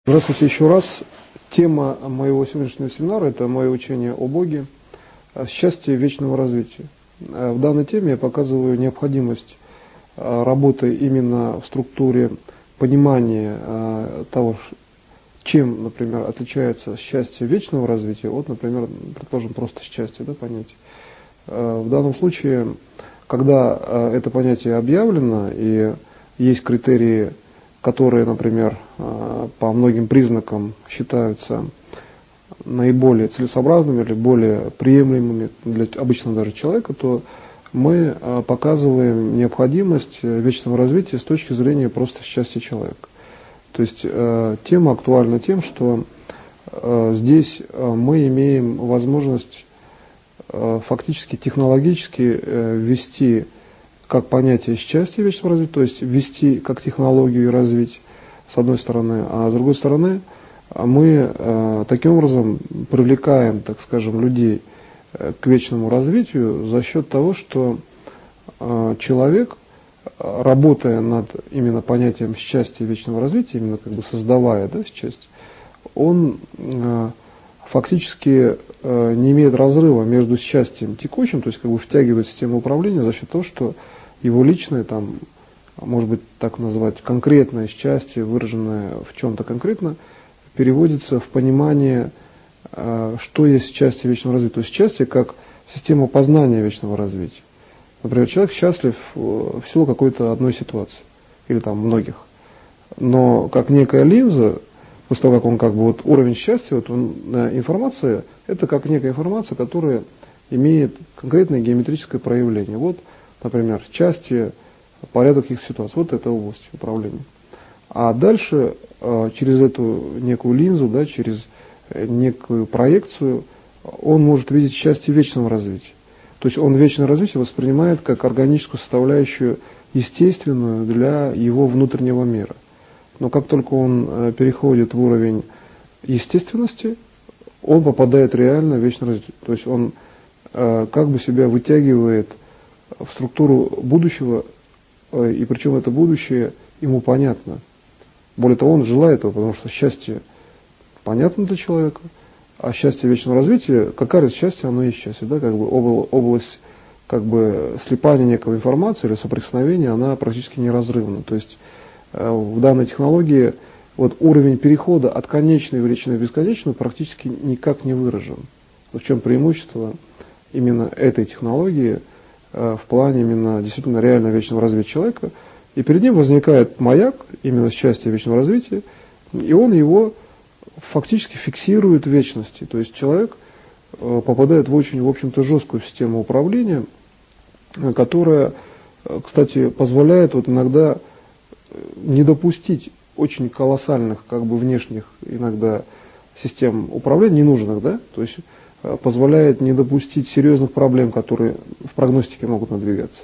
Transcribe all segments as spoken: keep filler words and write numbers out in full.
Здравствуйте еще раз. Тема моего сегодняшнего семинара – это мое учение о Боге, о счастье вечного развития. В данной теме я показываю необходимость работы именно в структуре понимания того, чем, например, отличается счастье вечного развития от, например, предположим, просто счастья, да, понятия. В данном случае, когда это понятие объявлено и есть критерии, которые, например, по многим признакам считаются наиболее целесообразными или более приемлемыми для обычного даже человека, то мы показываем необходимость вечного развития с точки зрения просто счастья человека. То есть тема актуальна тем, что здесь мы имеем возможность фактически технологически ввести как понятие счастья вечного развития, то есть ввести как технологию и развить, с одной стороны, а с другой стороны, мы э, таким образом привлекаем, так скажем, людей э, к вечному развитию за счет того, что э, человек, работая над именно понятием счастья вечного развития, именно как бы создавая, да, счастье, он э, фактически э, не имеет разрыва между счастьем текущим, то есть как бы втягивает в систему управления за счет того, что его личное, там, может быть, так назвать, конкретное счастье, выраженное в чем-то конкретно, переводится в понимание, э, что есть счастье вечного развития. То есть счастье как система познания вечного развития. Например, человек счастлив в силу какой-то одной ситуации, или там многих. Но как некая линза, после того, как он как бы вот уровень счастья, вот он, информация, это как некая информация, которая имеет конкретное геометрическое проявление. Вот, например, счастье, порядок каких ситуаций. Вот это область управления. А дальше через эту некую линзу, да, через некую проекцию он может видеть счастье вечного развития. То есть он вечное развитие воспринимает как органическую составляющую, естественную для его внутреннего мира. Но как только он переходит в уровень естественности, он попадает реально в вечное развитие. То есть он как бы себя вытягивает в структуру будущего, и причем это будущее ему понятно. Более того, он желает этого, потому что счастье понятно для человека, а счастье вечного развития, какая раз счастье, оно есть счастье, да, как бы область как бы слипания некой информации или соприкосновения, она практически неразрывна. То есть в данной технологии вот уровень перехода от конечной величины к бесконечной практически никак не выражен. В чем преимущество именно этой технологии в плане именно действительно реально вечного развития человека, и перед ним возникает маяк, именно счастья вечного развития, и он его фактически фиксирует в вечности. То есть человек попадает в очень, в общем-то, жесткую систему управления, которая, кстати, позволяет вот иногда не допустить очень колоссальных, как бы внешних иногда систем управления, ненужных, да, то есть позволяет не допустить серьезных проблем, которые в прогностике могут надвигаться.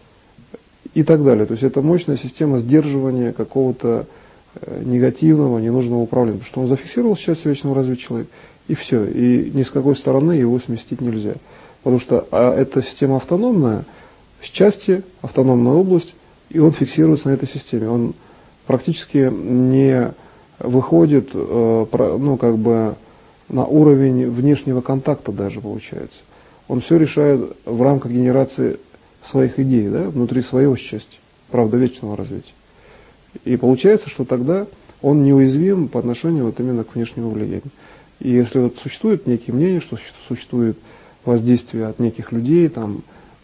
И так далее. То есть это мощная система сдерживания какого-то негативного, ненужного управления. Потому что он зафиксировал счастье вечного развития человека, и все. И ни с какой стороны его сместить нельзя. Потому что а эта система автономная, счастье, автономная область, и он фиксируется на этой системе. Он практически не выходит, ну, как бы, на уровень внешнего контакта даже получается. Он все решает в рамках генерации своих идей, да, внутри своего счастья, правда, вечного развития. И получается, что тогда он неуязвим по отношению вот именно к внешнему влиянию. И если вот существует некие мнения, что существует воздействие от неких людей, там,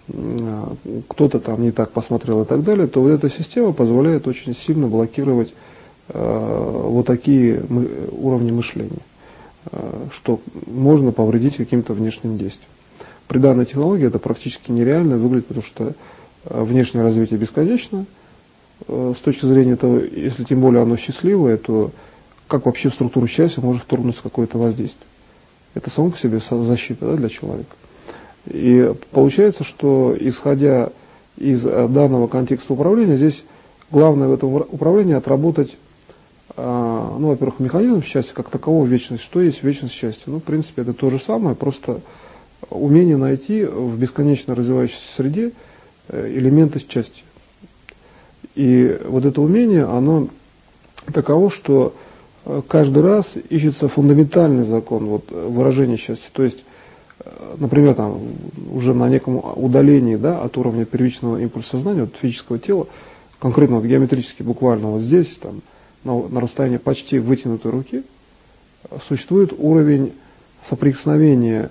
кто-то там не так посмотрел и так далее, то вот эта система позволяет очень сильно блокировать э, вот такие мы, уровни мышления, э, что можно повредить каким-то внешним действием. При данной технологии это практически нереально выглядит, потому что внешнее развитие бесконечно. С точки зрения того, если тем более оно счастливое, то как вообще в структуру счастья может вторгнуться какое-то воздействие? Это само по себе защита, да, для человека. И получается, что исходя из данного контекста управления, здесь главное в этом управлении отработать, ну, во-первых, механизм счастья как такового, вечность. Что есть вечность счастья? Ну, в принципе, это то же самое, просто умение найти в бесконечно развивающейся среде элементы счастья. И вот это умение, оно таково, что каждый раз ищется фундаментальный закон вот, выражения счастья. То есть, например, там, уже на неком удалении, да, от уровня первичного импульса сознания, от физического тела, конкретно вот, геометрически, буквально вот здесь, там, на, на расстоянии почти вытянутой руки, существует уровень соприкосновения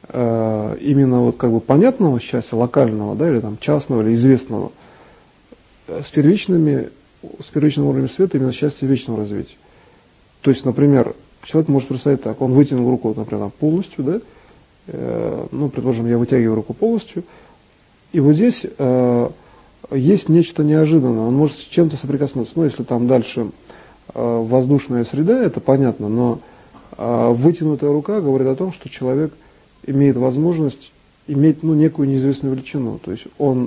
э, именно вот, как бы, понятного счастья, локального, да, или там, частного, или известного, с первичными, с первичным уровнем света именно счастья вечного развития. То есть, например, человек может представить так, он вытянул руку, вот, например, полностью, да, э, ну, предположим, я вытягиваю руку полностью, и вот здесь э, есть нечто неожиданное, он может с чем-то соприкоснуться. Ну, если там дальше э, воздушная среда, это понятно, но э, вытянутая рука говорит о том, что человек имеет возможность иметь, ну, некую неизвестную величину. То есть он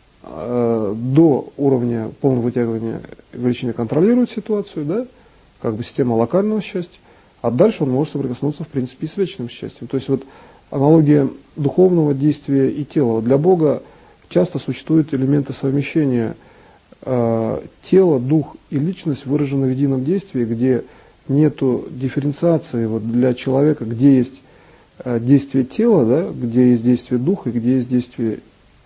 э, до уровня полного вытягивания величины контролирует ситуацию, да, как бы система локального счастья, а дальше он может соприкоснуться, в принципе, и с вечным счастьем. То есть вот аналогия духовного действия и тела. Для Бога часто существуют элементы совмещения э, тела, дух и личность выражены в едином действии, где нету дифференциации вот для человека, где есть э, действие тела, да, где есть действие духа и где есть действие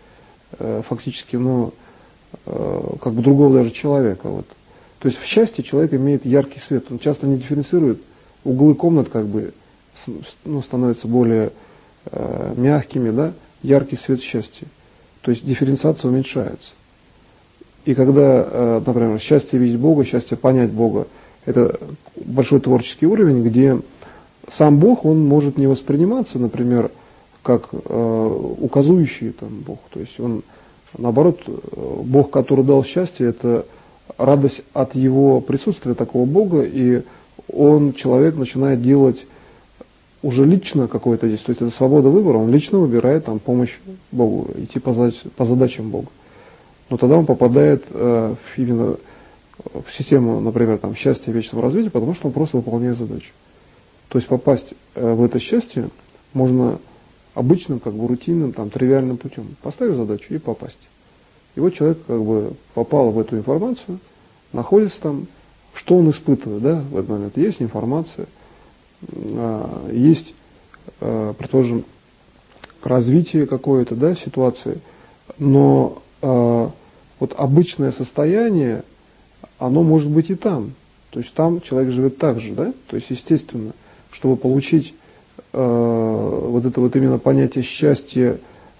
э, фактически, ну, э, как бы другого даже человека. Вот. То есть в счастье человек имеет яркий свет, он часто не дифференцирует, углы комнат как бы, ну, становятся более э, мягкими, да, яркий свет счастья. То есть дифференциация уменьшается. И когда, э, например, счастье видеть Бога, счастье понять Бога, это большой творческий уровень, где сам Бог, он может не восприниматься, например, как э, указующий там, Бог. То есть он, наоборот, Бог, который дал счастье, это радость от его присутствия такого Бога, и он, человек, начинает делать уже лично какое-то действие. То есть это свобода выбора, он лично выбирает там, помощь Богу, идти по, задач, по задачам Бога. Но тогда он попадает э, в, именно в систему, например, там, счастья вечного развития, потому что он просто выполняет задачу. То есть попасть э, в это счастье можно обычным, как бы рутинным, там, тривиальным путем. Поставить задачу и попасть. И вот человек как бы попал в эту информацию, находится там, что он испытывает, да, в этот момент. Есть информация, э, есть, э, предположим, развитие какое-то, да, ситуации, но э, вот обычное состояние, оно может быть и там. То есть там человек живет так же, да, то есть естественно, чтобы получить э, вот это вот именно понятие счастья,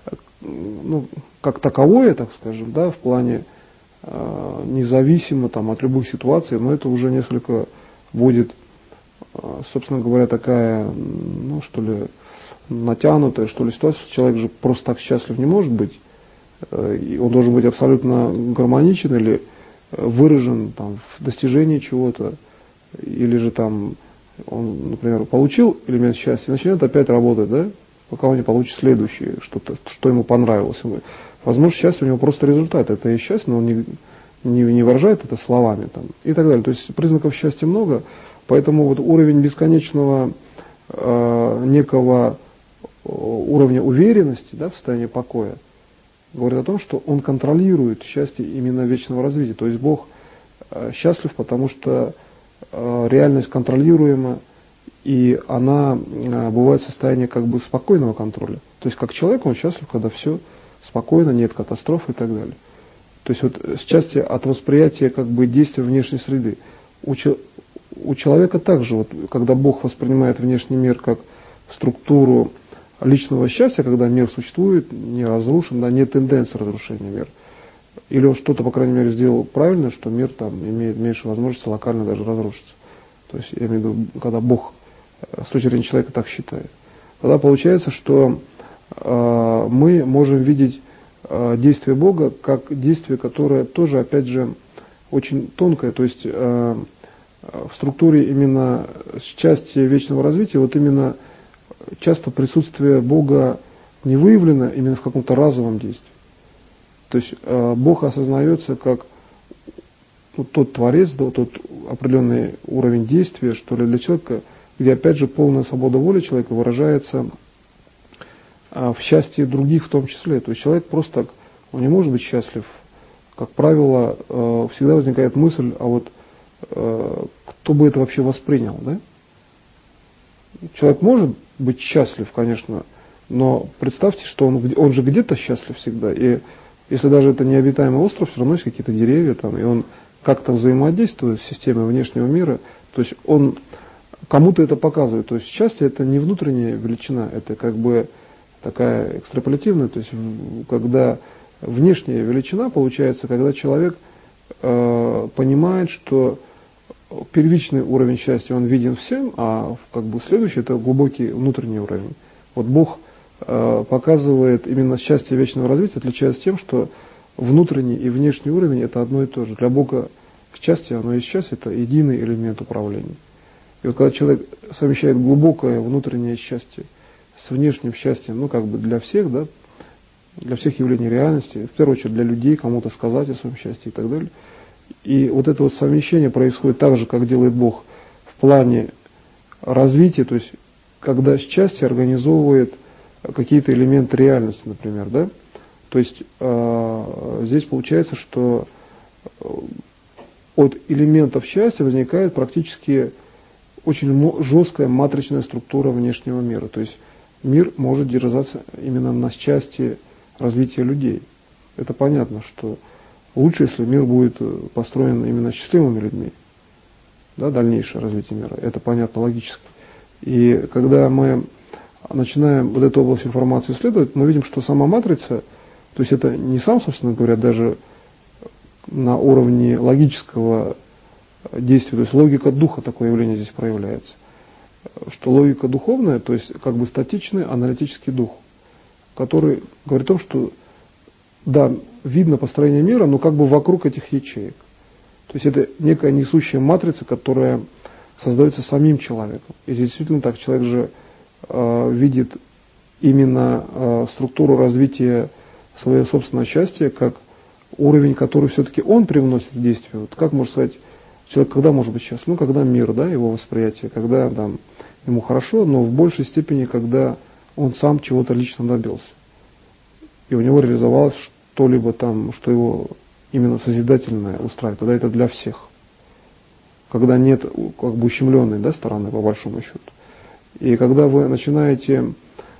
ну, как таковое, так скажем, да, в плане э, независимо там, от любых ситуаций, но это уже несколько будет, э, собственно говоря, такая, ну, что ли, натянутая, что ли, ситуация. Человек же просто так счастлив не может быть. Э, и он должен быть абсолютно гармоничен или выражен там, в достижении чего-то, или же там он, например, получил элемент счастья, начнет опять работать, да, пока он не получит следующее, что-то, что ему понравилось. Возможно, счастье у него просто результат, это и счастье, но он не, не, не выражает это словами там, и так далее. То есть признаков счастья много, поэтому вот уровень бесконечного э, некого уровня уверенности, да, в состоянии покоя, говорит о том, что он контролирует счастье именно вечного развития. То есть Бог э, счастлив, потому что э, реальность контролируема, и она э, бывает в состоянии как бы спокойного контроля. То есть как человек он счастлив, когда все спокойно, нет катастроф и так далее. То есть вот счастье от восприятия как бы действия внешней среды. У, че, у человека также, вот, когда Бог воспринимает внешний мир как структуру личного счастья, когда мир существует, не разрушен, да, нет тенденции разрушения мира. Или он что-то, по крайней мере, сделал правильно, что мир там имеет меньше возможности локально даже разрушиться. То есть, я имею в виду, когда Бог с точки зрения человека так считает. Тогда получается, что э, мы можем видеть э, действие Бога как действие, которое тоже, опять же, очень тонкое. То есть, э, в структуре именно счастья вечного развития, вот именно часто присутствие Бога не выявлено именно в каком-то разовом действии. То есть э, Бог осознается как ну, тот Творец, да, тот определенный уровень действия, что ли, для человека, где опять же полная свобода воли человека выражается э, в счастье других в том числе. То есть человек просто так, он не может быть счастлив. Как правило, э, всегда возникает мысль, а вот кто бы это вообще воспринял, да? Человек может быть счастлив, конечно, но представьте, что он, он же где-то счастлив всегда, и если даже это необитаемый остров, все равно есть какие-то деревья там, и он как-то взаимодействует с системой внешнего мира, то есть он кому-то это показывает, то есть счастье это не внутренняя величина, это как бы такая экстраполятивная, то есть когда внешняя величина получается, когда человек э, понимает, что первичный уровень счастья он виден всем, а как бы следующий это глубокий внутренний уровень. Вот Бог э, показывает именно счастье вечного развития, отличается тем, что внутренний и внешний уровень это одно и то же. Для Бога счастье, оно есть счастье, это единый элемент управления. И вот когда человек совмещает глубокое внутреннее счастье с внешним счастьем, ну как бы для всех, да, для всех явлений реальности, в первую очередь для людей, кому-то сказать о своем счастье и так далее. И вот это вот совмещение происходит так же, как делает Бог в плане развития, то есть когда счастье организовывает какие-то элементы реальности, например, да, то есть э, здесь получается, что от элементов счастья возникает практически очень жесткая матричная структура внешнего мира, то есть мир может держаться именно на счастье развития людей. Это понятно, что лучше, если мир будет построен именно счастливыми людьми, да, дальнейшее развитие мира. Это понятно логически. И когда мы начинаем вот эту область информации исследовать, мы видим, что сама матрица, то есть это не сам, собственно говоря, даже на уровне логического действия, то есть логика духа такое явление здесь проявляется. Что логика духовная, то есть как бы статичный аналитический дух, который говорит о том, что да, видно построение мира, но как бы вокруг этих ячеек. То есть это некая несущая матрица, которая создается самим человеком. И здесь действительно так, человек же э, видит именно э, структуру развития своего собственного счастья как уровень, который все-таки он привносит в действие. Вот как можно сказать, человек когда может быть счастлив? Ну, когда мир, да, его восприятие, когда там ему хорошо, но в большей степени, когда он сам чего-то лично добился. И у него реализовалось что-либо там, что его именно созидательное устраивает. Тогда это для всех. Когда нет как бы ущемленной, да, стороны, по большому счету. И когда вы начинаете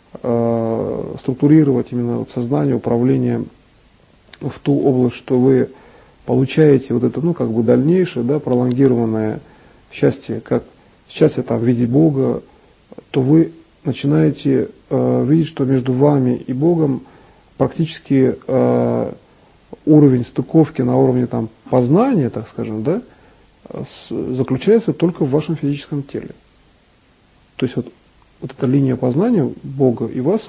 э, структурировать именно вот сознание, управление в ту область, что вы получаете вот это, ну, как бы дальнейшее, да, пролонгированное счастье, как счастье там в виде Бога, то вы начинаете э, видеть, что между вами и Богом практически э, уровень стыковки на уровне там познания, так скажем, да, с, заключается только в вашем физическом теле. То есть вот, вот эта линия познания Бога и вас,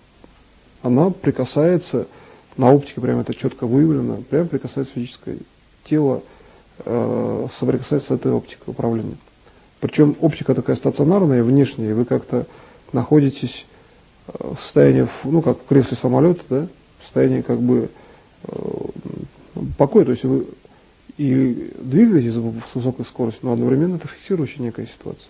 она прикасается на оптике, прямо это четко выявлено, прямо прикасается физическое тело, э, соприкасается с этой оптикой управления. Причем оптика такая стационарная, внешняя, и вы как-то находитесь в состоянии, ну, как в кресле самолета, да, в состоянии как бы э, покоя, то есть вы и двигаетесь с высокой скоростью, но одновременно это фиксирующая некая ситуация.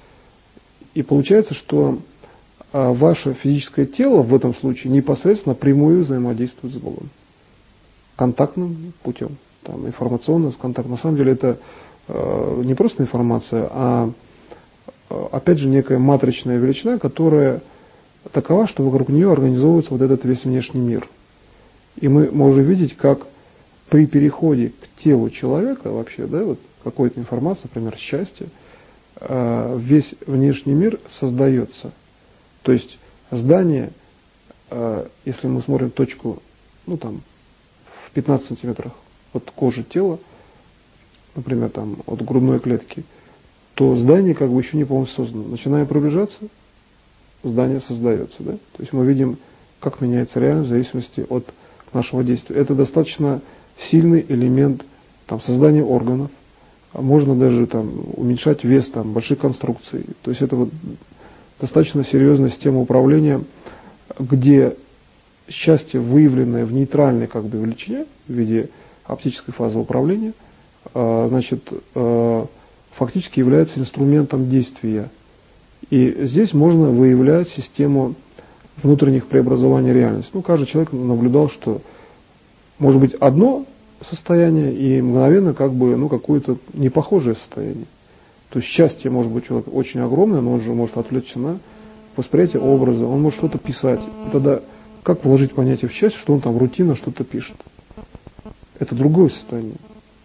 И получается, что э, ваше физическое тело в этом случае непосредственно прямую взаимодействует с Богом. Контактным путем, там, информационный контакт. На самом деле это э, не просто информация, а э, опять же некая матричная величина, которая такова, что вокруг нее организовывается вот этот весь внешний мир. И мы можем видеть, как при переходе к телу человека вообще, да, вот какой-то информации, например, счастье, э, весь внешний мир создается. То есть здание, э, если мы смотрим точку, ну там, в пятнадцати сантиметрах от кожи тела, например, там, от грудной клетки, то здание как бы еще не полностью создано. Начиная приближаться, здание создается, да? То есть мы видим, как меняется реальность в зависимости от нашего действия. Это достаточно сильный элемент там, создания органов. Можно даже там, уменьшать вес там, больших конструкций. То есть это вот достаточно серьезная система управления, где счастье, выявленное в нейтральной как бы, величине в виде оптической фазы управления, значит, фактически является инструментом действия. И здесь можно выявлять систему внутренних преобразований реальности. Ну, каждый человек наблюдал, что может быть одно состояние и мгновенно как бы, ну, какое-то непохожее состояние. То есть счастье может быть человек очень огромное, но он же может отвлечься на восприятие образа, он может что-то писать. И тогда как вложить понятие в счастье, что он там рутинно что-то пишет? Это другое состояние.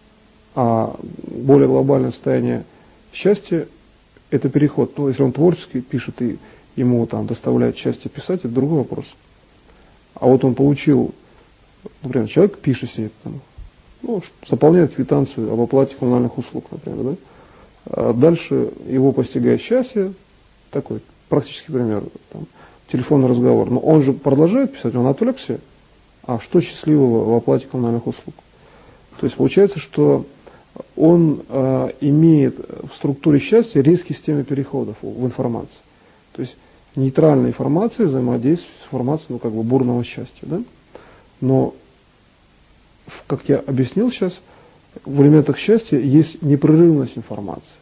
А более глобальное состояние счастья – это переход. Ну, если он творчески пишет и ему там доставляет счастье писать, это другой вопрос. А вот он получил, например, человек пишет себе, там, ну, заполняет квитанцию об оплате коммунальных услуг, например, да? А дальше его постигает счастье, такой практический пример, там, телефонный разговор. Но он же продолжает писать, он отвлекся, а что счастливого в оплате коммунальных услуг? То есть получается, что он э, имеет в структуре счастья резкие системы переходов в информации. То есть нейтральная информация взаимодействует с информацией, ну, как бы бурного счастья. Да? Но, как я объяснил сейчас, в элементах счастья есть непрерывность информации.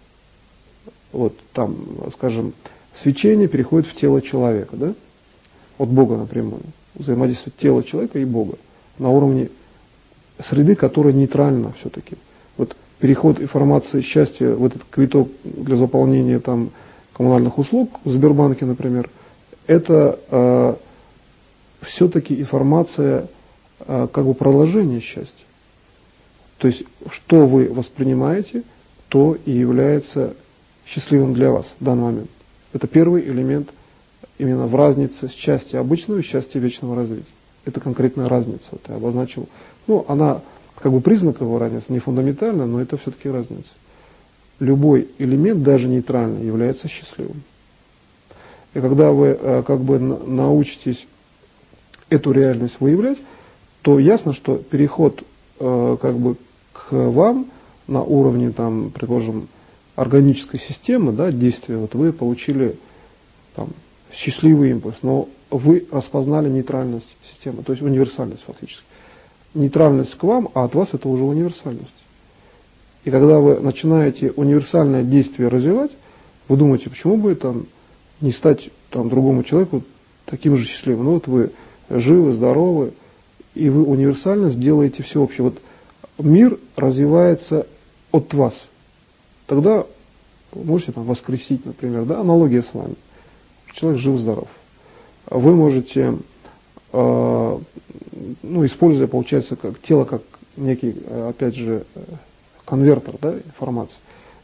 Вот там, скажем, свечение переходит в тело человека, да? От Бога напрямую. Взаимодействует тело человека и Бога на уровне среды, которая нейтральна все-таки. Вот переход информации счастья в этот квиток для заполнения там коммунальных услуг в Сбербанке, например, это э, все-таки информация э, как бы продолжение счастья. То есть, что вы воспринимаете, то и является счастливым для вас в данный момент. Это первый элемент именно в разнице счастья обычного и счастья вечного развития. Это конкретная разница, вот я обозначил. Ну, она как бы признаковая разница, не фундаментальная, но это все-таки разница. Любой элемент, даже нейтральный, является счастливым. И когда вы как бы научитесь эту реальность выявлять, то ясно, что переход как бы к вам на уровне, там, предположим, органической системы, да, действия, вот вы получили там счастливый импульс, но вы распознали нейтральность системы, то есть универсальность фактически. Нейтральность к вам, а от вас это уже универсальность. И когда вы начинаете универсальное действие развивать, вы думаете, почему бы там не стать там другому человеку таким же счастливым? Ну вот вы живы, здоровы, и вы универсальность делаете всеобщее. Вот мир развивается от вас. Тогда вы можете там воскресить, например, да, аналогия с вами. Человек жив-здоров. Вы можете, э, ну, используя, получается, как тело, как некий, опять же, конвертер, да, информации,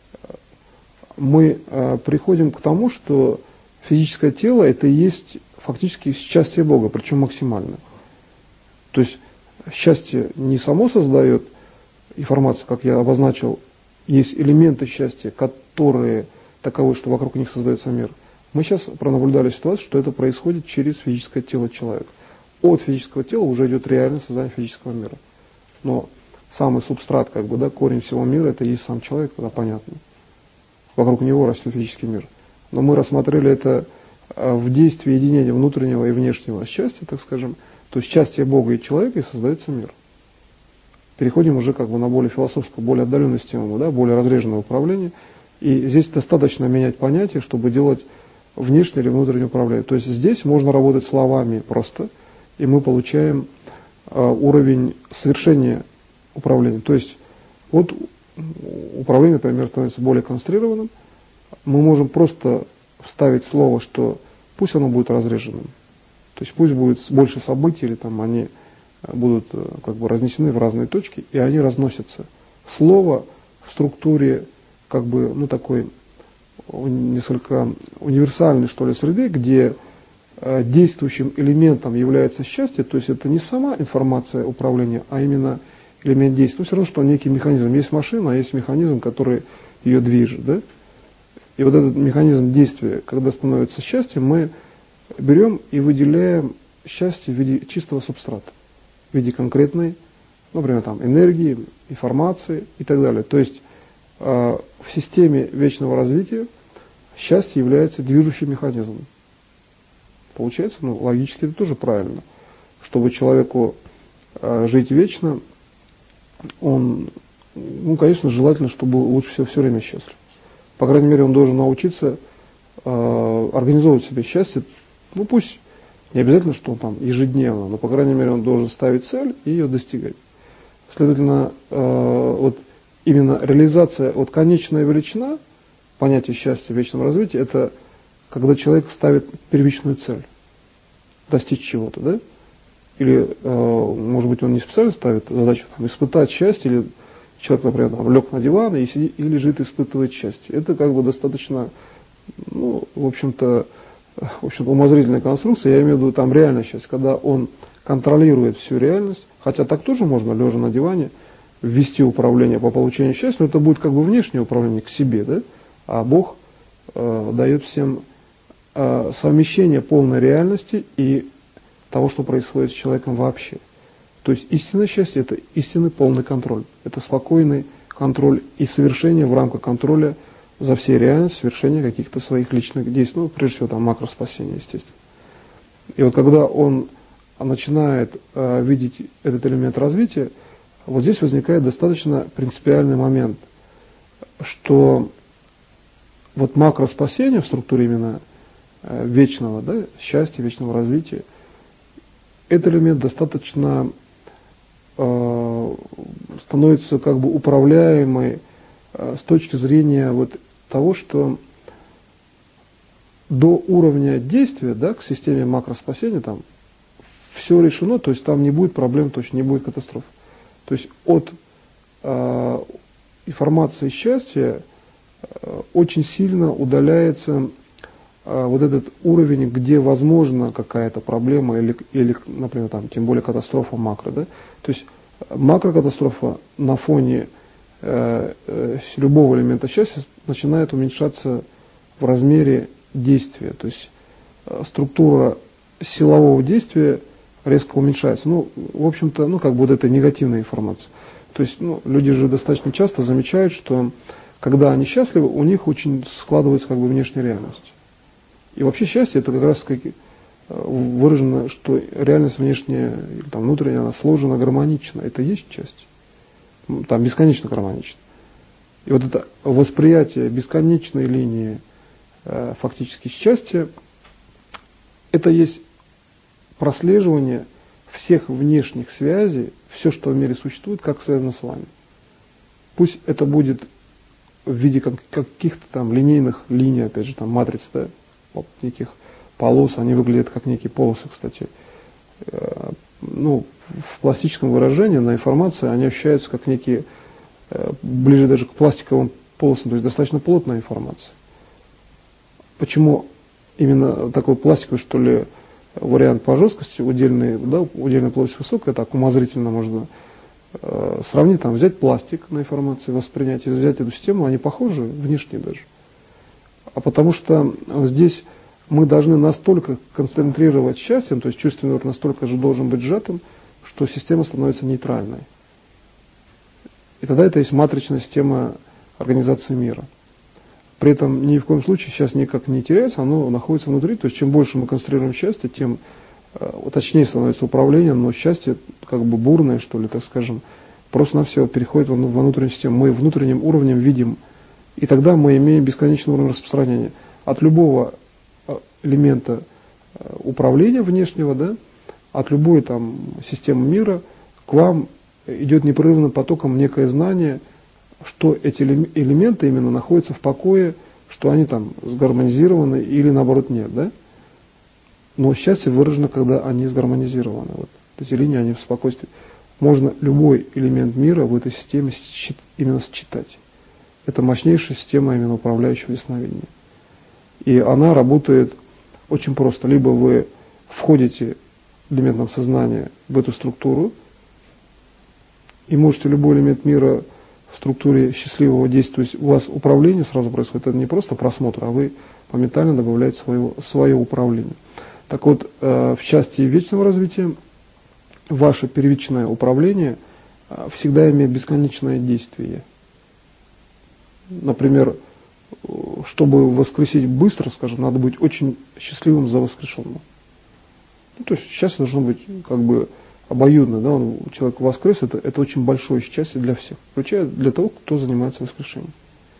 мы э, приходим к тому, что физическое тело это и есть фактически счастье Бога, причем максимально. То есть счастье не само создает информацию, как я обозначил, есть элементы счастья, которые таковы, что вокруг них создается мир. Мы сейчас пронаблюдали ситуацию, что это происходит через физическое тело человека. От физического тела уже идет реальное создание физического мира. Но самый субстрат, как бы, да, корень всего мира, это и есть сам человек, да, понятно. Вокруг него растет физический мир. Но мы рассмотрели это в действии единения внутреннего и внешнего счастья, так скажем. То есть счастье Бога и человека, и создается мир. Переходим уже как бы на более философскую, более отдаленную тему, да, более разреженное управление. И здесь достаточно менять понятие, чтобы делать внешнее или внутреннее управление. То есть здесь можно работать словами просто, и мы получаем э, уровень совершения управления. То есть вот управление, например, становится более концентрированным. Мы можем просто вставить слово, что пусть оно будет разреженным. То есть пусть будет больше событий, или там они будут как бы разнесены в разные точки, и они разносятся. Слово в структуре как бы, ну, такой несколько универсальной, что ли, среды, где э, действующим элементом является счастье, то есть это не сама информация управления, а именно элемент действия. Ну, все равно, что некий механизм. Есть машина, а есть механизм, который ее движет, да? И вот этот механизм действия, когда становится счастьем, мы берем и выделяем счастье в виде чистого субстрата, в виде конкретной, например, там, энергии, информации и так далее. То есть э, в системе вечного развития счастье является движущим механизмом. Получается, ну, логически это тоже правильно. Чтобы человеку э, жить вечно, он, ну, конечно, желательно, чтобы лучше всего все время счастлив. По крайней мере, он должен научиться э, организовывать себе счастье. Ну, пусть не обязательно, что он там ежедневно, но, по крайней мере, он должен ставить цель и ее достигать. Следовательно, э, вот именно реализация, вот конечная величина, понятие счастья в вечном развитии, это когда человек ставит первичную цель, достичь чего-то, да? Или, э, может быть, он не специально ставит задачу там, испытать счастье, или человек, например, там, лег на диван и, сидит, и лежит, испытывает счастье. Это как бы достаточно, ну, в общем-то, в общем-то, умозрительная конструкция. Я имею в виду там реальное счастье, когда он контролирует всю реальность, хотя так тоже можно, лежа на диване, ввести управление по получению счастья, но это будет как бы внешнее управление к себе, да? А Бог э, дает всем э, совмещение полной реальности и того, что происходит с человеком вообще. То есть истинное счастье – это истинный полный контроль. Это спокойный контроль и совершение в рамках контроля за всей реальностью, совершение каких-то своих личных действий. Ну, прежде всего, там макроспасение, естественно. И вот когда он начинает э, видеть этот элемент развития, вот здесь возникает достаточно принципиальный момент, что вот макроспасение в структуре именно э, вечного, да, счастья, вечного развития, этот элемент достаточно э, становится как бы управляемый э, с точки зрения вот того, что до уровня действия, да, к системе макроспасения там все решено, то есть там не будет проблем, точно не будет катастроф. То есть от э, информации счастья э, очень сильно удаляется э, вот этот уровень, где возможна какая-то проблема или, или, например, там, тем более катастрофа макро. Да? То есть макрокатастрофа на фоне э, э, любого элемента счастья начинает уменьшаться в размере действия. То есть э, структура силового действия резко уменьшается. Ну, в общем-то, ну, как бы вот это негативная информация. То есть, ну, люди же достаточно часто замечают, что когда они счастливы, у них очень складывается как бы внешняя реальность. И вообще счастье это как раз как, выражено, что реальность внешняя или там внутренняя, она сложена гармонично. Это и есть счастье. Там бесконечно гармонично. И вот это восприятие бесконечной линии э, фактически счастья, это есть прослеживание всех внешних связей, все, что в мире существует, как связано с вами. Пусть это будет в виде как, каких-то там линейных линий, опять же, там матриц, да, вот неких полос, они выглядят как некие полосы, кстати. Э, ну, в пластическом выражении на информации они ощущаются как некие, э, ближе даже к пластиковым полосам, то есть достаточно плотная информация. Почему именно такой пластиковый, что ли, вариант по жесткости, удельный, да, удельная плотность высокая, так умозрительно можно э, сравнить, там, взять пластик на информации, воспринять и взять эту систему, они похожи внешне даже. А потому что здесь мы должны настолько концентрировать счастье, то есть чувственный уровень настолько же должен быть сжатым, что система становится нейтральной. И тогда это есть матричная система организации мира. При этом ни в коем случае сейчас никак не теряется, оно находится внутри. То есть чем больше мы концентрируем счастье, тем э, точнее становится управление, но счастье как бы бурное, что ли, так скажем, просто-навсего переходит во внутреннюю систему. Мы внутренним уровнем видим, и тогда мы имеем бесконечный уровень распространения. От любого элемента э, управления внешнего, да, от любой там системы мира к вам идет непрерывным потоком некое знание, что эти элементы именно находятся в покое, что они там сгармонизированы или наоборот нет, да? Но счастье выражено, когда они сгармонизированы. Вот эти линии, они в спокойствии. Можно любой элемент мира в этой системе именно считать. Это мощнейшая система именно управляющего ясновидения. И она работает очень просто. Либо вы входите элементом сознания в эту структуру и можете любой элемент мира в структуре счастливого действия, то есть у вас управление сразу происходит, это не просто просмотр, а вы моментально добавляете своего, свое управление. Так вот, э, в части вечного развития ваше первичное управление э, всегда имеет бесконечное действие. Например, чтобы воскресить быстро, скажем, надо быть очень счастливым за воскрешенного. Ну, то есть счастье должно быть как бы обоюдно, да, он, человек воскрес, это, это очень большое счастье для всех, включая для того, кто занимается воскрешением.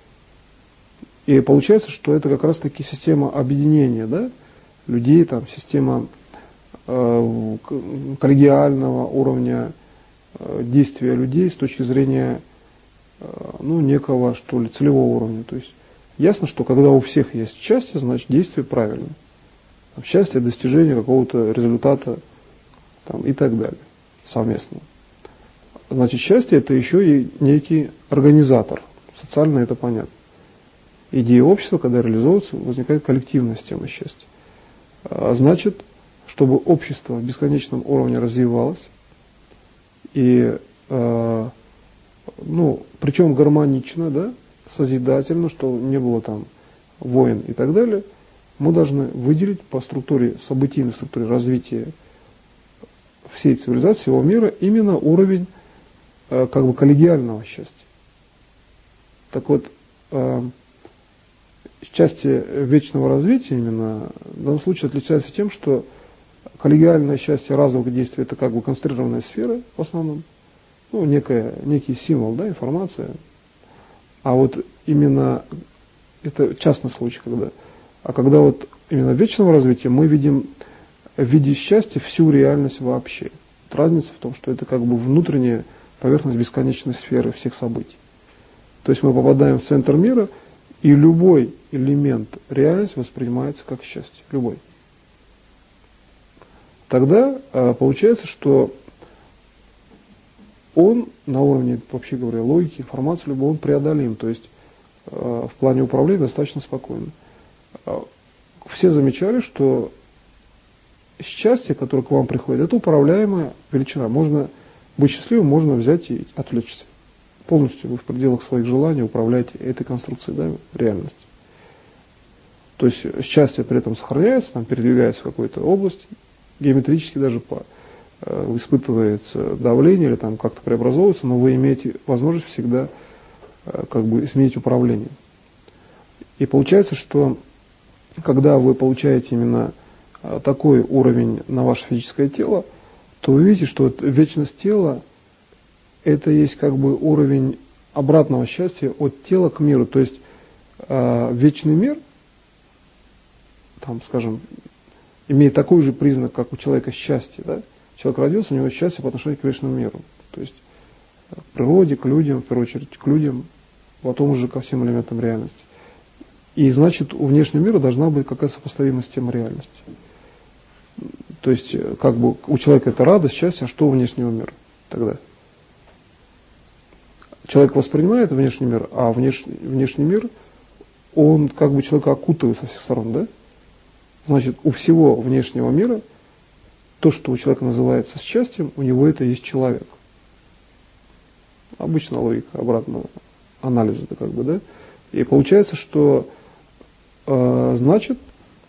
И получается, что это как раз таки система объединения, да, людей, там, система э, коллегиального уровня действия людей с точки зрения ну, некого, что ли, целевого уровня. То есть ясно, что когда у всех есть счастье, значит действие правильное. Счастье, достижение какого-то результата там, и так далее, совместно. Значит, счастье – это еще и некий организатор. Социально это понятно. Идея общества, когда реализуется, возникает коллективная система счастья. А значит, чтобы общество в бесконечном уровне развивалось, и, э, ну, причем гармонично, да, созидательно, что не было там войн и так далее, мы должны выделить по структуре, событийной структуре развития всей цивилизации, всего мира именно уровень э, как бы коллегиального счастья. Так вот, э, счастье вечного развития именно в данном случае отличается тем, что коллегиальное счастье разовых действий – это как бы концентрированная сфера в основном, ну, некая, некий символ, да, информация. А вот именно это частный случай, когда. А когда вот именно в вечном развитии мы видим в виде счастья всю реальность вообще. Вот разница в том, что это как бы внутренняя поверхность бесконечной сферы всех событий. То есть мы попадаем в центр мира, и любой элемент реальности воспринимается как счастье. Любой. Тогда э, получается, что он на уровне, вообще говоря, логики, информации любого, он преодолим. То есть э, в плане управления достаточно спокойно. Все замечали, что счастье, которое к вам приходит, это управляемая величина. Можно быть счастливым, можно взять и отвлечься. Полностью вы в пределах своих желаний управляете этой конструкцией, да, реальности. То есть счастье при этом сохраняется, там, передвигается в какую-то область, геометрически даже по, э, испытывается давление или там как-то преобразовывается, но вы имеете возможность всегда э, как бы изменить управление. И получается, что когда вы получаете именно э, такой уровень на ваше физическое тело, то вы видите, что вот вечность тела – это есть как бы уровень обратного счастья от тела к миру. То есть э, вечный мир, там, скажем, имеет такой же признак, как у человека счастье. Да? Человек родился, у него счастье по отношению к вечному миру. То есть к природе, к людям, в первую очередь к людям, потом уже ко всем элементам реальности. И значит, у внешнего мира должна быть какая-то сопоставимость с тем реальности. То есть, как бы у человека это радость, счастье, а что у внешнего мира тогда? Человек воспринимает внешний мир, а внешний, внешний мир, он как бы человека окутывает со всех сторон, да? Значит, у всего внешнего мира, то, что у человека называется счастьем, у него это есть человек. Обычная логика обратного анализа, как бы, да? И получается, что э, значит,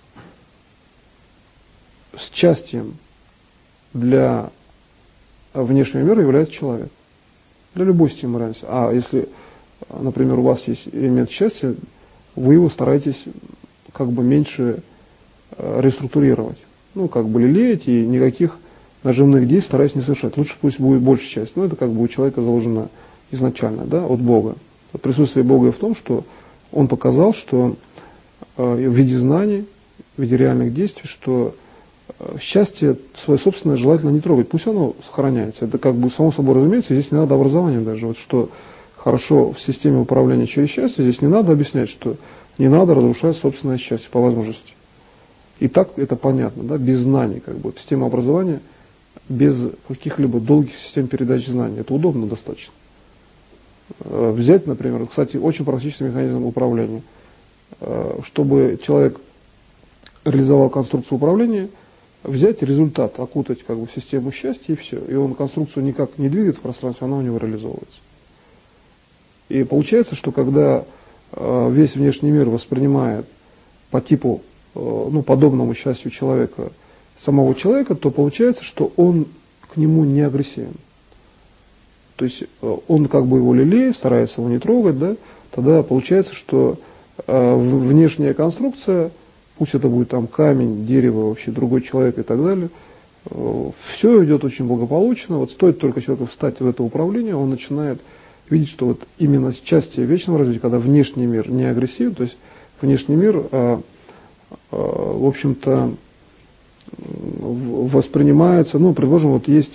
счастьем для внешнего мира является человек. Для любой системы реальности. А если, например, у вас есть элемент счастья, вы его стараетесь как бы меньше э, реструктурировать. Ну, как бы лелеять и никаких нажимных действий стараюсь не совершать. Лучше пусть будет больше счастья. Но это как бы у человека заложено изначально, да, от Бога. Присутствие Бога в том, что Он показал, что э, в виде знаний, в виде реальных действий, что э, счастье свое собственное желательно не трогать. Пусть оно сохраняется. Это как бы само собой разумеется, здесь не надо образования даже. Вот что хорошо в системе управления через счастье, здесь не надо объяснять, что не надо разрушать собственное счастье по возможности. И так это понятно, да, без знаний, как бы. Вот система образования без каких-либо долгих систем передачи знаний. Это удобно достаточно. Взять, например, кстати, очень практичный механизм управления. Чтобы человек реализовал конструкцию управления, взять результат, окутать как бы в систему счастья и все. И он конструкцию никак не двигает в пространстве, она у него реализовывается. И получается, что когда весь внешний мир воспринимает по типу, ну, подобному счастью человека, самого человека, то получается, что он к нему не агрессивен. То есть он как бы его лелеет, старается его не трогать, да, тогда получается, что э, внешняя конструкция, пусть это будет там камень, дерево, вообще другой человек и так далее, э, все идет очень благополучно. Вот стоит только человеку встать в это управление, он начинает видеть, что вот именно счастье вечного развития, когда внешний мир не агрессивен, то есть внешний мир, э, э, в общем-то, воспринимается, ну, предположим, вот есть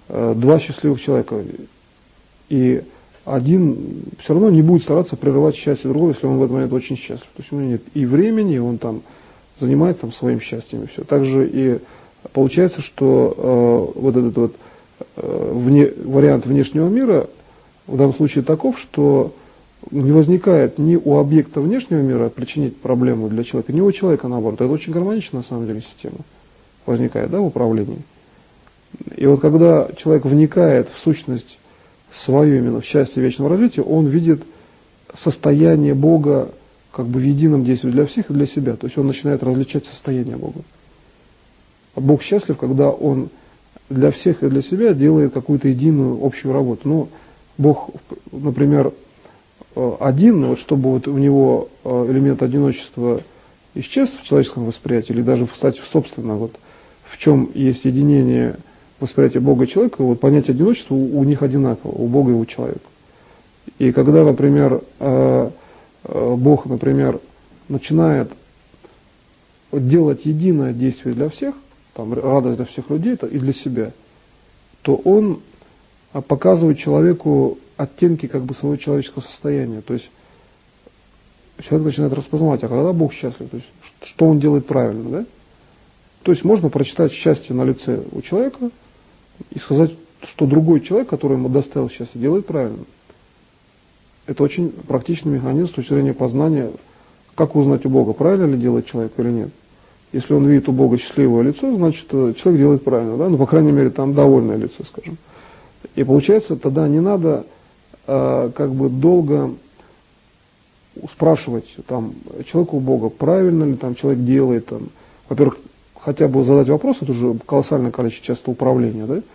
э, два счастливых человека, и один все равно не будет стараться прерывать счастье другого, если он в этот момент очень счастлив. То есть у него нет и времени, и он там занимается там своим счастьем, и все. Также и получается, что э, вот этот вот э, вне, вариант внешнего мира в данном случае таков, что не возникает ни у объекта внешнего мира причинить проблему для человека, ни у человека наоборот. Это очень гармоничная на самом деле система возникает, да, в управлении. И вот когда человек вникает в сущность свою именно в счастье вечного развития, он видит состояние Бога как бы в едином действии для всех и для себя. То есть он начинает различать состояние Бога. А Бог счастлив, когда он для всех и для себя делает какую-то единую общую работу. Ну, Бог, например, один, но вот чтобы вот у него элемент одиночества исчез в человеческом восприятии, или даже, кстати, собственно, вот в чем есть единение восприятия Бога и человека, вот понятие одиночества у, у них одинаково, у Бога и у человека. И когда, например, Бог, например, начинает делать единое действие для всех, там, радость для всех людей и для себя, то он показывает человеку оттенки как бы своего человеческого состояния. То есть человек начинает распознавать, а когда Бог счастлив, то есть что он делает правильно, да? То есть можно прочитать счастье на лице у человека и сказать, что другой человек, который ему доставил счастье, делает правильно. Это очень практичный механизм с точки зрения познания, как узнать у Бога, правильно ли делает человек или нет. Если он видит у Бога счастливое лицо, значит, человек делает правильно, да? Ну, по крайней мере, там довольное лицо, скажем. И получается, тогда не надо э, как бы долго спрашивать там, человеку у Бога, правильно ли там человек делает. Там. Во-первых, хотя бы задать вопрос, это уже колоссальное количество часто управления, да?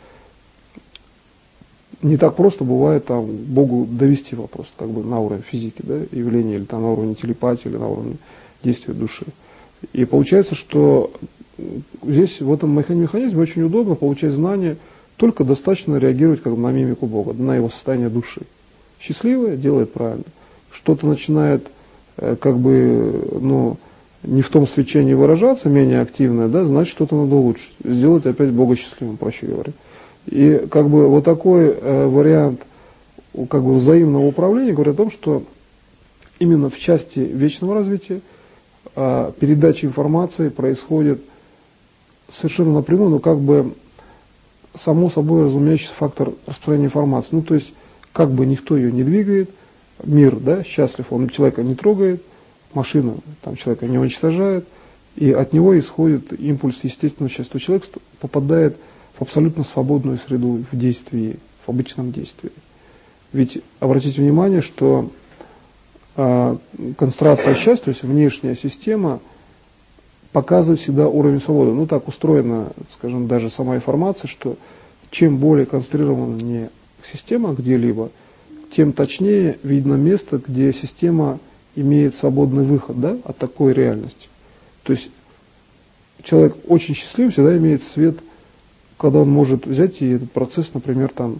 Не так просто бывает там Богу довести вопрос, как бы на уровень физики, да, явления, или там на уровне телепатии, или на уровне действия души. И получается, что здесь в этом механизме очень удобно получать знания, только достаточно реагировать как бы на мимику Бога, на его состояние души. Счастливое делает правильно. Что-то начинает э, как бы, ну, не в том свечении выражаться, менее активное, да, значит, что-то надо улучшить. Сделать опять Бога счастливым, проще говоря. И как бы вот такой э, вариант как бы взаимного управления говорит о том, что именно в части вечного развития э, передача информации происходит совершенно напрямую, но как бы само собой разумеющийся фактор распространения информации. Ну, то есть, как бы никто ее не двигает, мир, да, счастлив, он человека не трогает, машина там человека не уничтожает, и от него исходит импульс естественного счастья. Человек попадает в абсолютно свободную среду в действии, в обычном действии. Ведь обратите внимание, что э, концентрация счастья, то есть внешняя система, показывает всегда уровень свободы. Ну так устроена, скажем, даже сама информация, что чем более концентрирована система где-либо, тем точнее видно место, где система имеет свободный выход, да, от такой реальности. То есть человек очень счастлив, всегда имеет свет, когда он может взять и этот процесс, например, там,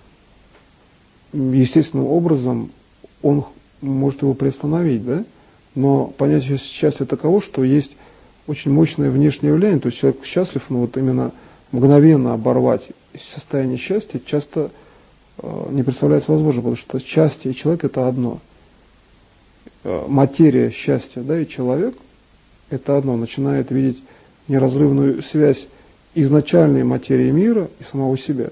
естественным образом, он может его приостановить, да? Но понятие счастья таково, что есть очень мощное внешнее явление, то есть человек счастлив, но вот именно мгновенно оборвать состояние счастья часто э, не представляется возможным, потому что счастье и человек это одно. Э, материя счастья, да, и человек это одно, начинает видеть неразрывную связь изначальной материи мира и самого себя.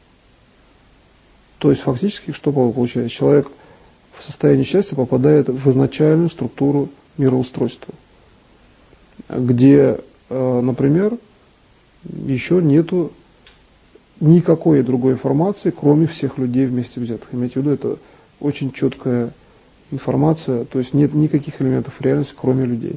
То есть фактически что получается? Человек в состоянии счастья попадает в изначальную структуру мироустройства, где, например, еще нету никакой другой информации, кроме всех людей вместе взятых. Имейте в виду, это очень четкая информация, то есть нет никаких элементов реальности, кроме людей.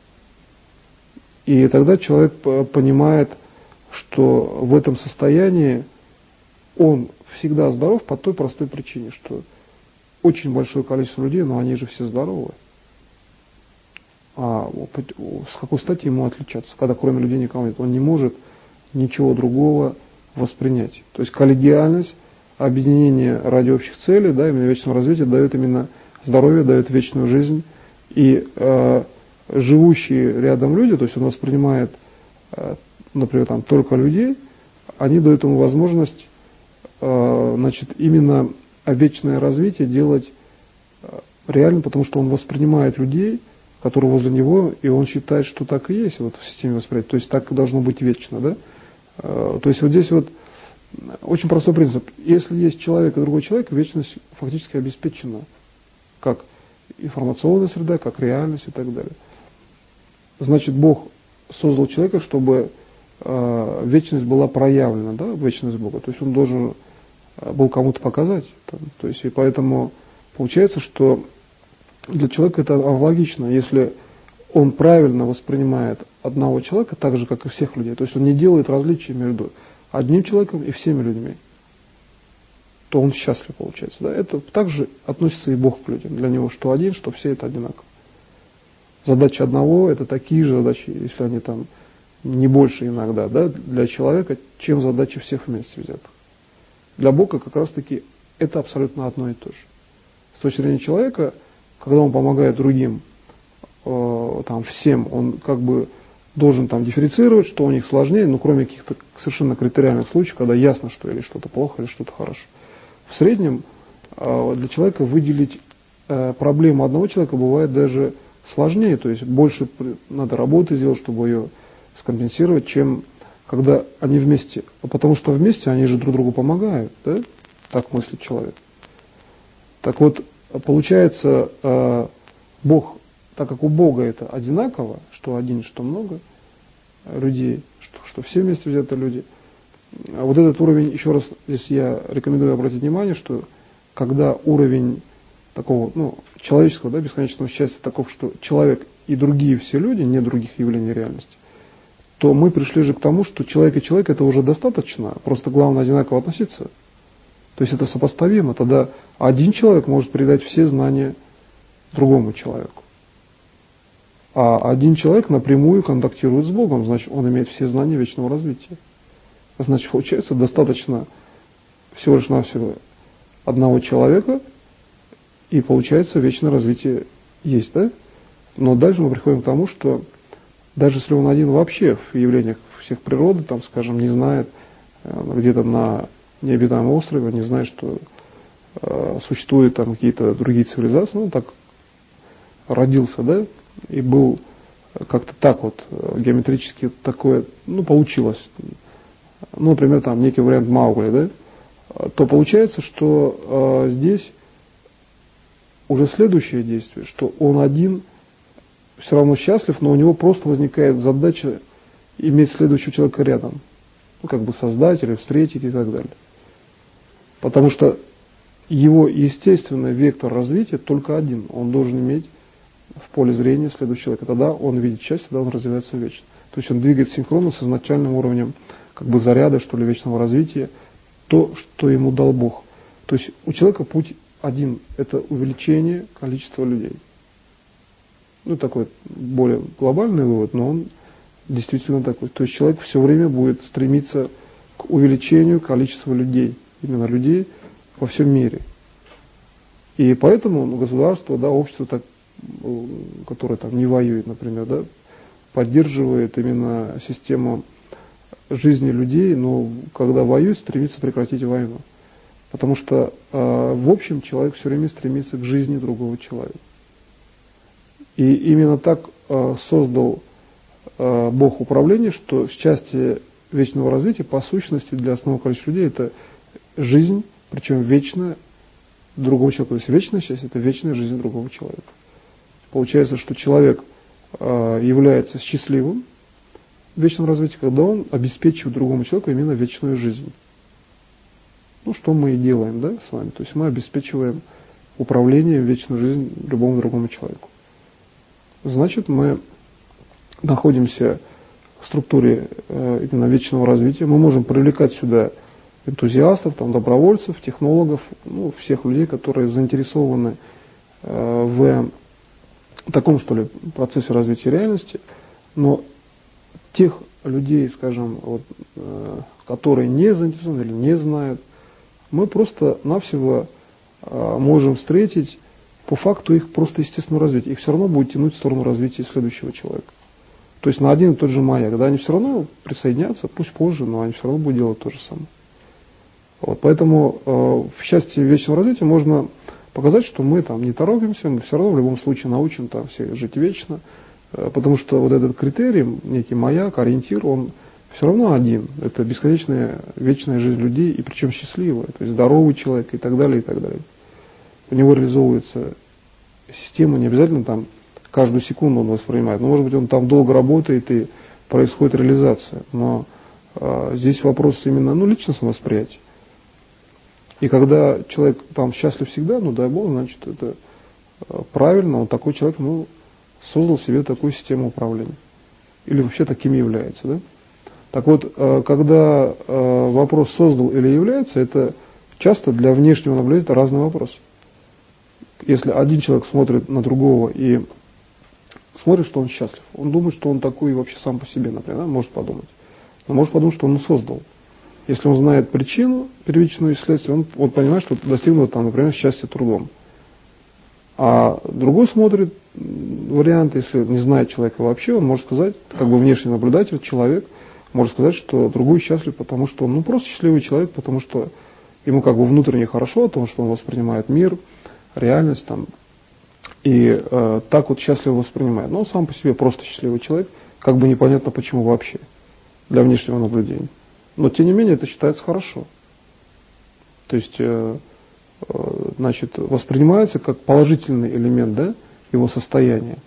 И тогда человек понимает, что в этом состоянии он всегда здоров по той простой причине, что очень большое количество людей, но они же все здоровы. А с какой стати ему отличаться, когда кроме людей никого нет? Он не может ничего другого воспринять. То есть коллегиальность, объединение ради общих целей, да, именно вечного развития дает именно здоровье, дает вечную жизнь. И э, живущие рядом люди, то есть он воспринимает, э, например, там, только людей, они дают ему возможность значит, именно вечное развитие делать реально, потому что он воспринимает людей, которые возле него, и он считает, что так и есть вот в системе восприятия. То есть так должно быть вечно, да? То есть вот здесь вот очень простой принцип. Если есть человек и другой человек, вечность фактически обеспечена, как информационная среда, как реальность и так далее. Значит, Бог создал человека, чтобы э, вечность была проявлена, да, вечность Бога. То есть он должен был кому-то показать. Там, то есть, и поэтому получается, что для человека это аналогично. Если он правильно воспринимает одного человека, так же, как и всех людей, то есть он не делает различия между одним человеком и всеми людьми, то он счастлив, получается. Да? Это также относится и Бог к людям. Для него что один, что все, это одинаково. Задача одного – это такие же задачи, если они там не больше иногда, да, для человека, чем задачи всех вместе взятых. Для Бога как раз-таки это абсолютно одно и то же. С точки зрения человека, когда он помогает другим, э, там, всем, он как бы должен там дифференцировать, что у них сложнее, ну, кроме каких-то совершенно критериальных случаев, когда ясно, что или что-то плохо, или что-то хорошо. В среднем э, для человека выделить э, проблему одного человека бывает даже сложнее, то есть больше надо работы сделать, чтобы ее скомпенсировать, чем когда они вместе. Потому что вместе они же друг другу помогают, да? Так мыслит человек. Так вот, получается, э, Бог, так как у Бога это одинаково, что один, что много людей, что, что все вместе взяты люди, а вот этот уровень, еще раз здесь я рекомендую обратить внимание, что когда уровень такого, ну, человеческого, да, бесконечного счастья таков, что человек и другие все люди, не других явлений реальности, то мы пришли же к тому, что человек и человек это уже достаточно, просто главное одинаково относиться. То есть это сопоставимо, тогда один человек может передать все знания другому человеку. А один человек напрямую контактирует с Богом, значит, он имеет все знания вечного развития. Значит, получается, достаточно всего лишь навсего одного человека, и получается вечное развитие есть, да? Но дальше мы приходим к тому, что даже если он один вообще в явлениях всех природы, там, скажем, не знает, где-то на необитаемом острове, не знает, что э, существуют там какие-то другие цивилизации, ну, так родился, да, и был как-то так вот геометрически такое, ну, получилось, ну, например, там некий вариант Маугли, да, то получается, что э, здесь уже следующее действие, что он один все равно счастлив, но у него просто возникает задача иметь следующего человека рядом. Ну, как бы создать или встретить и так далее. Потому что его естественный вектор развития только один. Он должен иметь в поле зрения следующего человека. Тогда он видит счастье, тогда он развивается вечно. То есть он двигается синхронно с изначальным уровнем как бы заряда, что ли, вечного развития, то, что ему дал Бог. То есть у человека путь один – это увеличение количества людей. Ну, такой более глобальный вывод, но он действительно такой. То есть человек все время будет стремиться к увеличению количества людей, именно людей во всем мире. И поэтому ну, государство, да, общество, так, которое там не воюет, например, да, поддерживает именно систему жизни людей, но когда воюет, стремится прекратить войну. Потому что э, в общем человек все время стремится к жизни другого человека. И именно так э, создал э, Бог управление, что счастье вечного развития по сущности для основного количества людей это жизнь, причем вечная другого человека. То есть вечное счастье это вечная жизнь другого человека. Получается, что человек э, является счастливым в вечном развитии, когда он обеспечивает другому человеку именно вечную жизнь. Ну, что мы и делаем, да, с вами. То есть мы обеспечиваем управление вечной жизнью любому другому человеку. Значит, мы находимся в структуре э, именно вечного развития. Мы можем привлекать сюда энтузиастов, там, добровольцев, технологов, ну, всех людей, которые заинтересованы э, в таком, что ли, процессе развития реальности. Но тех людей, скажем, вот, э, которые не заинтересованы или не знают, мы просто-навсего э, можем встретить по факту их просто естественного развития. Их все равно будет тянуть в сторону развития следующего человека. То есть на один и тот же маяк. Когда они все равно присоединятся, пусть позже, но они все равно будут делать то же самое. Вот, поэтому э, в счастье вечного развития можно показать, что мы там не торопимся, мы все равно в любом случае научим там все жить вечно, э, потому что вот этот критерий, некий маяк, ориентир, он все равно один. Это бесконечная вечная жизнь людей, и причем счастливая, то есть здоровый человек и так далее, и так далее. У него реализовывается система, не обязательно там каждую секунду он воспринимает, но может быть он там долго работает и происходит реализация, но э, здесь вопрос именно ну, личностного восприятия. И когда человек там счастлив всегда, ну дай Бог, значит это правильно, он такой человек, ну, создал себе такую систему управления. Или вообще таким является, да? Так вот, когда вопрос создал или является, это часто для внешнего наблюдателя разный вопрос. Если один человек смотрит на другого и смотрит, что он счастлив, он думает, что он такой вообще сам по себе, например, да, может подумать. Но может подумать, что он создал. Если он знает причину, первичную и следствие, он, он понимает, что достигнут, там, например, счастья трудом. А другой смотрит вариант, если не знает человека вообще, он может сказать, как бы внешний наблюдатель, человек, может сказать, что другой счастлив, потому что он ну, просто счастливый человек, потому что ему как бы внутренне хорошо о том, что он воспринимает мир, реальность там, и э, так вот счастливо воспринимает. Но он сам по себе просто счастливый человек, как бы непонятно почему вообще, для внешнего наблюдения. Но, тем не менее, это считается хорошо. То есть, э, э, значит, воспринимается как положительный элемент, да, его состояния.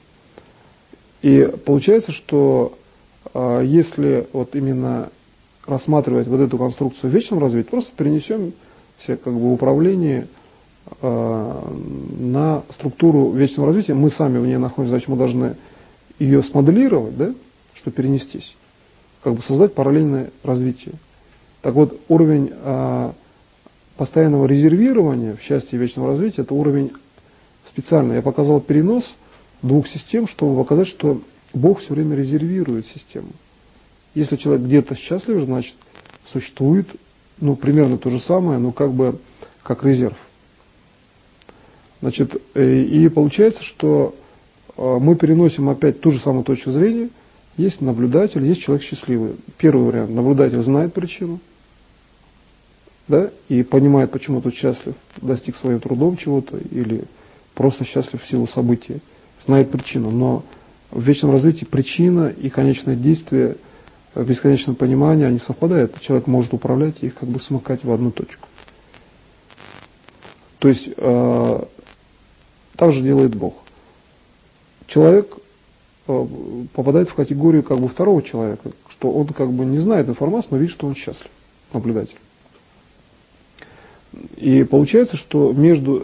И получается, что э, если вот именно рассматривать вот эту конструкцию в вечном развитии, просто перенесем все как бы управление э, на структуру вечного развития, мы сами в ней находимся, значит, мы должны ее смоделировать, да, чтобы перенестись. Как бы создать параллельное развитие. Так вот, уровень а, постоянного резервирования в счастье вечного развития, это уровень специальный. Я показал перенос двух систем, чтобы показать, что Бог все время резервирует систему. Если человек где-то счастлив, значит, существует, ну, примерно то же самое, но как бы, как резерв. Значит, и получается, что мы переносим опять ту же самую точку зрения. Есть наблюдатель, есть человек счастливый. Первый вариант. Наблюдатель знает причину, да, и понимает, почему тот счастлив, достиг своим трудом чего-то, или просто счастлив в силу события. Знает причину. Но в вечном развитии причина и конечное действие в бесконечном понимании, они совпадают. Человек может управлять и их как бы смыкать в одну точку. То есть, э, так же делает Бог. Человек попадает в категорию как бы второго человека, что он как бы не знает информацию, но видит, что он счастлив, наблюдатель. И получается, что между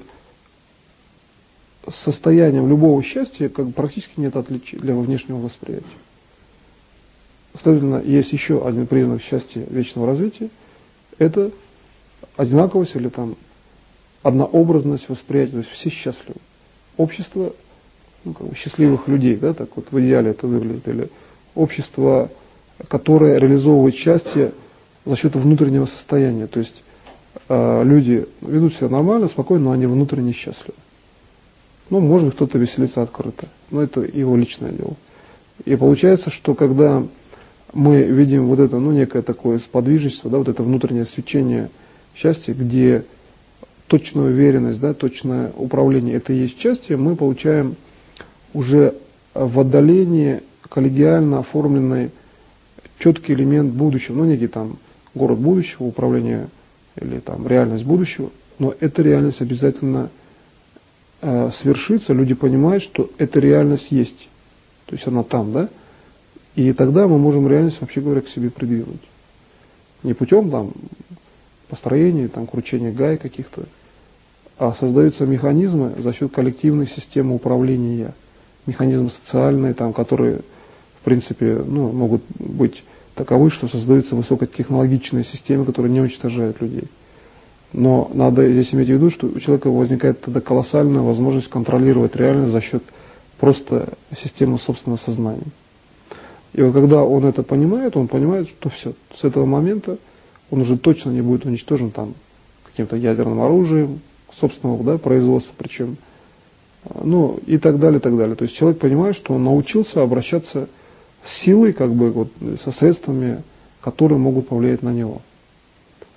состоянием любого счастья как бы практически нет отличий для внешнего восприятия. Следовательно, есть еще один признак счастья вечного развития, это одинаковость или там однообразность восприятия, то есть все счастливы. Общество ну, как бы счастливых людей, да, так вот в идеале это выглядит, или общество, которое реализовывает счастье за счет внутреннего состояния, то есть э, люди ведут себя нормально, спокойно, но они внутренне счастливы. Ну, может быть, кто-то веселится открыто, но это его личное дело. И получается, что когда мы видим вот это, ну, некое такое сподвижничество, да, вот это внутреннее свечение счастья, где точная уверенность, да, точное управление, это и есть счастье, мы получаем уже в отдалении коллегиально оформленный четкий элемент будущего, ну некий там город будущего, управление или там реальность будущего, но эта реальность обязательно э, свершится, люди понимают, что эта реальность есть, то есть она там, да, и тогда мы можем реальность, вообще говоря, к себе придвинуть. Не путем там построения, там кручения гай каких-то, а создаются механизмы за счет коллективной системы управления, механизмы социальные, там, которые, в принципе, ну, могут быть таковы, что создаются высокотехнологичные системы, которые не уничтожают людей. Но надо здесь иметь в виду, что у человека возникает тогда колоссальная возможность контролировать реальность за счет просто системы собственного сознания. И вот когда он это понимает, он понимает, что все, с этого момента он уже точно не будет уничтожен там каким-то ядерным оружием собственного, да, производства, причем, ну и так далее, и так далее. То есть человек понимает, что он научился обращаться с силой, как бы вот, со средствами, которые могут повлиять на него.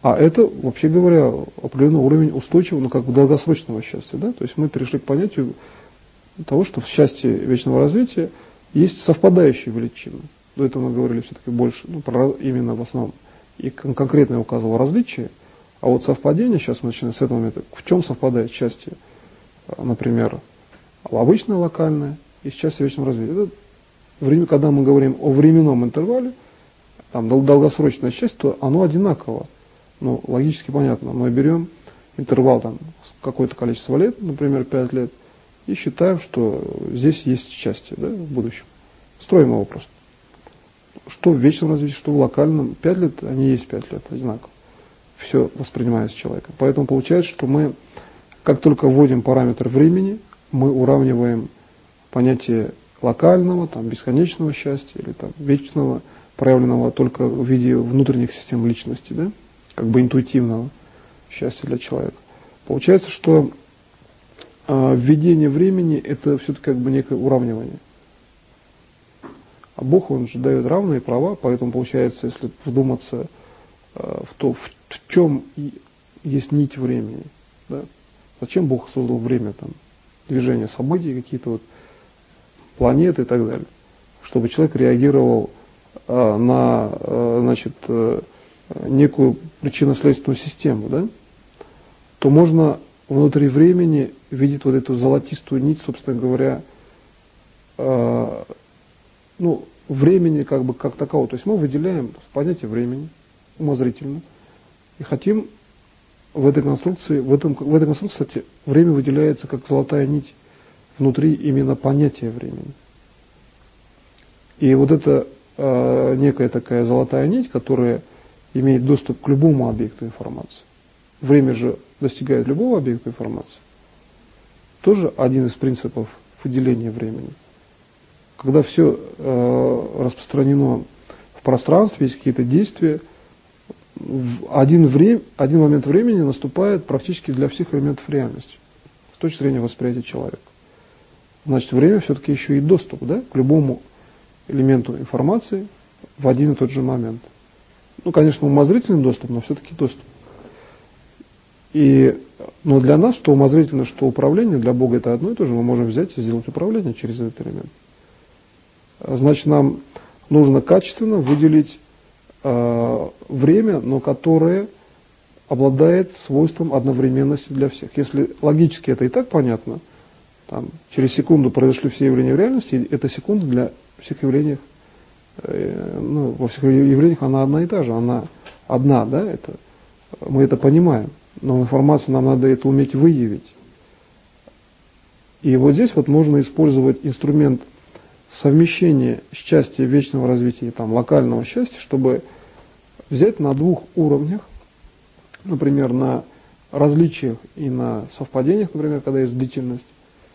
А это, вообще говоря, определенный уровень устойчивого, ну как бы долгосрочного счастья. Да? То есть мы перешли к понятию того, что в счастье вечного развития есть совпадающие величины. До этого мы говорили все-таки больше, ну, про, именно в основном, и конкретно я указывал различия, а вот совпадение, сейчас мы начинаем с этого момента, в чем совпадает счастье, например, обычное локальное и счастье вечного развития. Это время, когда мы говорим о временном интервале, там долгосрочное счастье, то оно одинаково. Ну, логически понятно. Мы берем интервал там какое-то количество лет, например, пять лет, и считаем, что здесь есть счастье, да, в будущем. Строим его просто. Что в вечном развитии, что в локальном. пять лет, они есть пять лет, одинаково. Все воспринимается человеком. Поэтому получается, что мы, как только вводим параметр времени, мы уравниваем понятие локального, там, бесконечного счастья или там, вечного, проявленного только в виде внутренних систем личности, да, как бы интуитивного счастья для человека. Получается, что э, введение времени – это все-таки как бы некое уравнивание. А Бог, Он же дает равные права, поэтому получается, если вдуматься э, в то, в, в чем есть нить времени, да, зачем Бог создал время, там, движение событий, какие-то вот планеты и так далее, чтобы человек реагировал э, на э, значит, э, некую причинно-следственную систему, да, то можно внутри времени видеть вот эту золотистую нить, собственно говоря, э, ну, времени как бы как такового. То есть мы выделяем понятие времени умозрительно и хотим в этой конструкции, в, этом, в этой конструкции, кстати, время выделяется как золотая нить внутри именно понятия времени. И вот эта э, некая такая золотая нить, которая имеет доступ к любому объекту информации. Время же достигает любого объекта информации. Тоже один из принципов выделения времени. Когда все э, распространено в пространстве, есть какие-то действия, в один, время, один момент времени наступает практически для всех элементов реальности, с точки зрения восприятия человека. Значит, время все-таки еще и доступ, да, к любому элементу информации в один и тот же момент. Ну, конечно, умозрительный доступ, но все-таки доступ. И, но для нас, что умозрительно, что управление, для Бога это одно и то же, мы можем взять и сделать управление через этот элемент. Значит, нам нужно качественно выделить э, время, но которое обладает свойством одновременности для всех. Если логически это и так понятно, там, через секунду произошли все явления в реальности, и эта секунда для всех явлений, э, ну, во всех явлениях она одна и та же, она одна, да, это, мы это понимаем, но информацию нам надо это уметь выявить. И вот здесь вот можно использовать инструмент совмещения счастья вечного развития, там, локального счастья, чтобы взять на двух уровнях, например, на различиях и на совпадениях, например, когда есть длительность,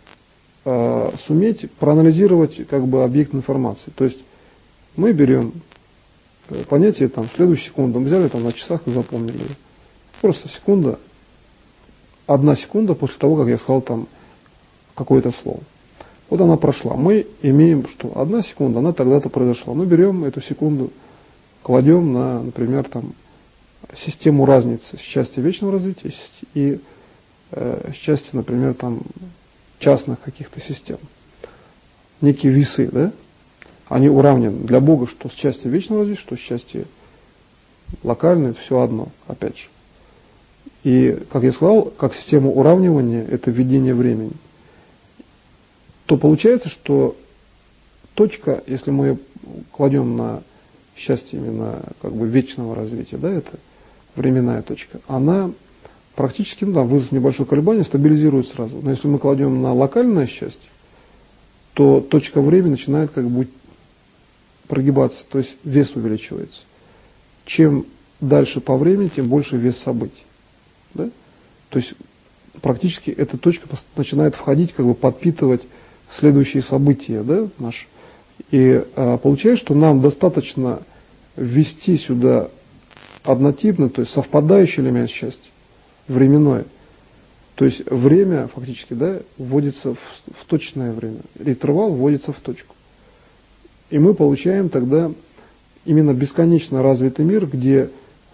э, суметь проанализировать как бы объект информации. То есть мы берем понятие там следующую секунду, мы взяли там на часах и запомнили ее. Просто секунда, одна секунда после того, как я сказал там какое-то слово. Вот она прошла. Мы имеем, что одна секунда, она тогда-то произошла. Мы берем эту секунду, кладем на, например, там, систему разницы счастья вечного развития и э, счастья, например, там, частных каких-то систем. Некие весы, да? Они уравнены. Для Бога, что счастье вечного развития, что счастье локальное, все одно, опять же. И, как я сказал, как система уравнивания, это введение времени. То получается, что точка, если мы ее кладем на счастье именно как бы вечного развития, да, это временная точка, она практически, ну да, вызов небольшое колебание, стабилизирует сразу. Но если мы кладем на локальное счастье, то точка времени начинает как бы прогибаться, то есть вес увеличивается. Чем дальше по времени, тем больше вес событий. Да? То есть практически эта точка начинает входить, как бы подпитывать следующие события, да, наши. И а, получается, что нам достаточно ввести сюда однотипный, то есть совпадающий элемент счастья, временное. То есть время фактически, да, вводится в, в точное время. Интервал вводится в точку. И мы получаем тогда именно бесконечно развитый мир, где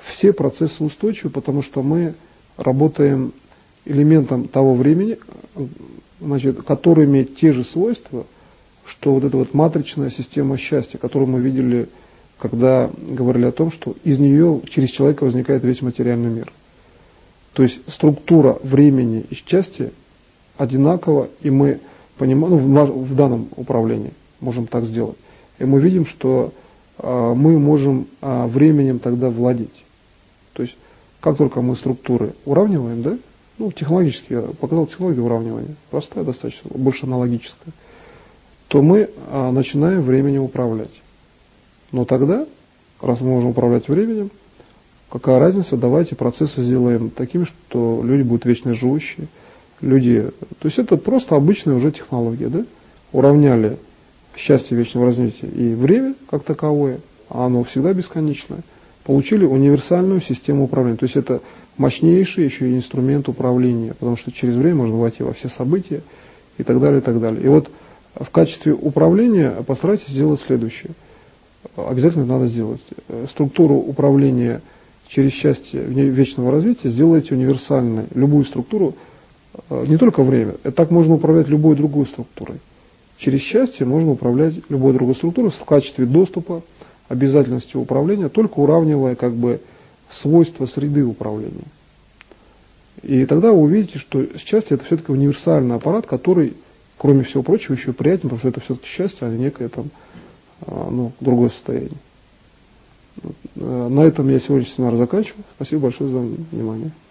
все процессы устойчивы, потому что мы работаем элементом того времени, значит, который имеет те же свойства, что вот эта вот матричная система счастья, которую мы видели, когда говорили о том, что из нее через человека возникает весь материальный мир. То есть структура времени и счастья одинакова, и мы понимаем, ну, в, в данном управлении можем так сделать. И мы видим, что э, мы можем э, временем тогда владеть. То есть как только мы структуры уравниваем, да, ну, технологически, я показал технологию уравнивания, простая достаточно, больше аналогическая, то мы а, начинаем временем управлять. Но тогда, раз мы можем управлять временем, какая разница, давайте процессы сделаем такими, что люди будут вечно живущие. Люди, то есть это просто обычная уже технология, да? Уравняли счастье вечного развития и время как таковое, а оно всегда бесконечное, получили универсальную систему управления. То есть это мощнейший еще и инструмент управления, потому что через время можно войти во все события и так далее, и так далее. И вот в качестве управления постарайтесь сделать следующее. Обязательно надо сделать. Структуру управления через счастье вечного развития сделайте универсальной. Любую структуру, не только время, так можно управлять любой другой структурой. Через счастье можно управлять любой другой структурой в качестве доступа, обязательности управления, только уравнивая как бы свойства среды управления. И тогда вы увидите, что счастье это все-таки универсальный аппарат, который, кроме всего прочего, еще приятен, потому что это все-таки счастье, а не некое там, ну, другое состояние. На этом я сегодняшний семинар заканчиваю. Спасибо большое за внимание.